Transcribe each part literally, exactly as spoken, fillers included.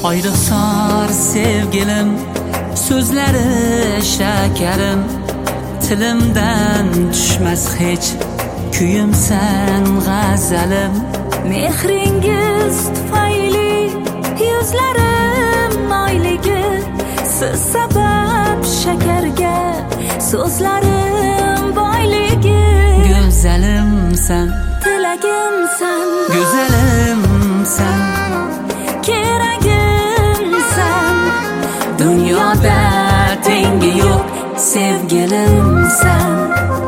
Ayrıqsar sevgilim, sözləri şekerim, tilimden düşmez hiç, kuyimsen g'azalim. Mehringiz tufayli yuzlarim moyligi, siz sabab shakarga so'zlarim boyligi. Go'zalimsan, tilagimsan, go'zalimsan, keragimsan, dunyoda tengi yo'q sevgilimsan.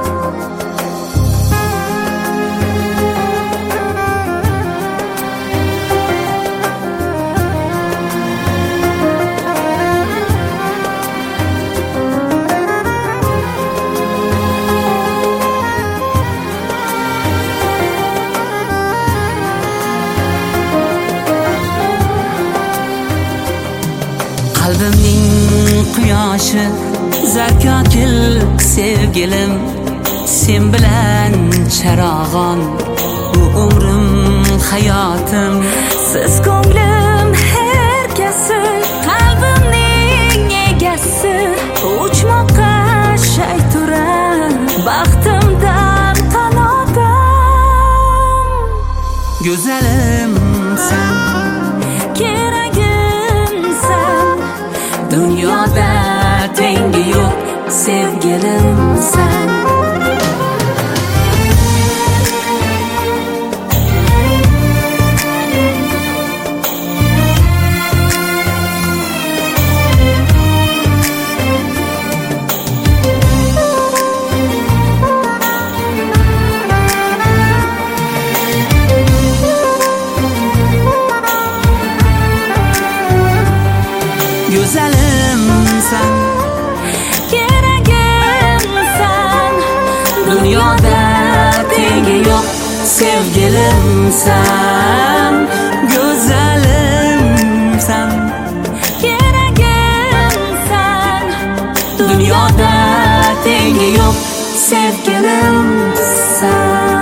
Kalbimning quyoshi, zarkokil sevgilim, sen bilan charog'on, bu umrim hayotim. Siz ko'nglim herkasi, qalbimning egasi, uchmoqqa shay turar baxtimdan qanotim. Go'zalimsan, keragimsan, dunyoda tengi yo'q sevgilimsan. Go'zalimsan, keragimsan, dunyoda tengi yo'q sevgilimsan. Go'zalimsan, keragimsan, dunyoda tengi yo'q sevgilimsan.